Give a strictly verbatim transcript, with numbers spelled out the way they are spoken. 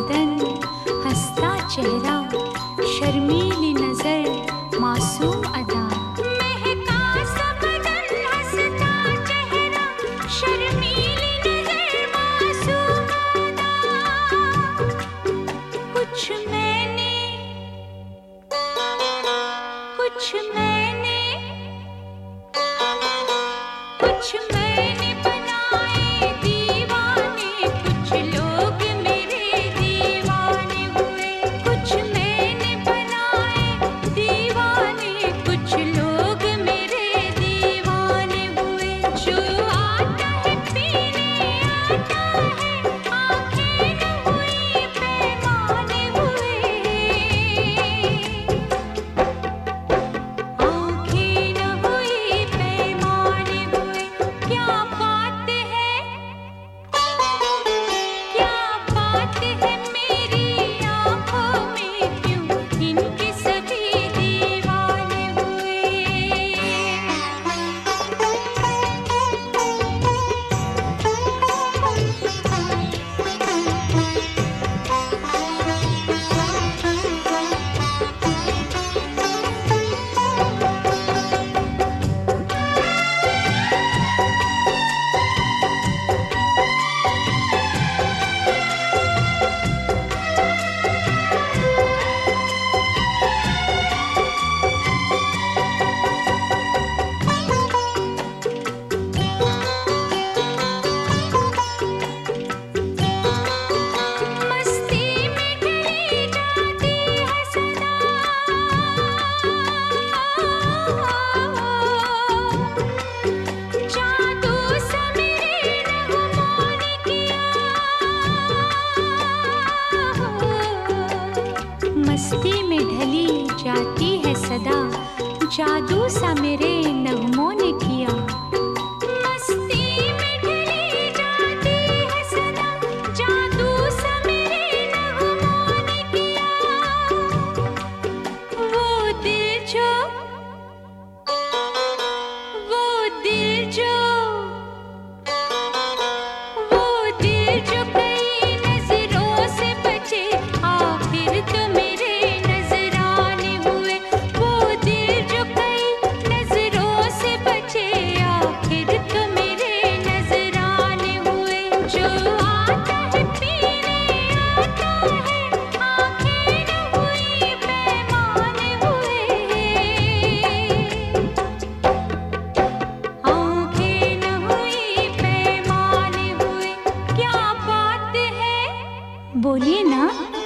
बदन, हंसता चेहरा, शर्मीली नजर, मासूम अदा। महका सा बदन, हंसता चेहरा, शर्मीली नजर, मासूम अदा। कुछ मैंने, कुछ मैंने, कुछ मैंने बनाए दीवाने, कुछ लोग मेरे दीवाने हुए। कुछ मैंने बनाए दीवाने, कुछ लोग मेरे दीवाने हुए। जो आता है पीने आता है, आंखें न हुई पैमाने हुए, आंखें न हुई पैमाने हुए। क्या बात है, क्या बात है मेरी आँखों में, क्यों इनके सभी दीवाने हुए। मस्ती में ढली जाती है सदा, जादू सा मेरे नगमों ने किया। मस्ती में ढली जाती है सदा, जादू सा मेरे नगमों ने किया। मस्ती में ढली जाती है सदा, जादू सा मेरे नगमों ने किया। वो दिल जो, वो दिल जो, वो दिल जो कई नजरों से बचे, आखिर तो मेरे नजराने हुए। वो दिल जो कई नजरों से बचे, आखिर तो मेरे नजराने हुए। जो आता है पीने आता है, आंखें न हुई पैमाने हुए, आंखें न हुई पैमाने हुए। क्या बात है, बोलिए ना।